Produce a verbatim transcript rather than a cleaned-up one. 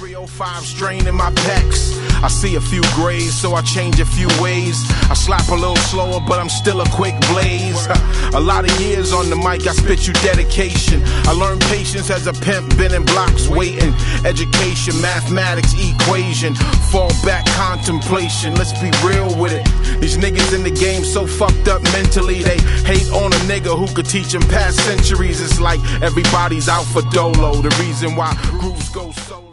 three oh five strain in my pecs. I see a few grays, so I change a few ways. I slap a little slower, but I'm still a quick blaze. A lot of years on the mic, I spit you dedication. I learned patience as a pimp, been in blocks waiting. Education, mathematics, equation, fall back contemplation. Let's be real with it. These niggas in the game so fucked up mentally. They hate on a nigga who could teach them past centuries. It's like everybody's out for dolo. The reason why grooves go so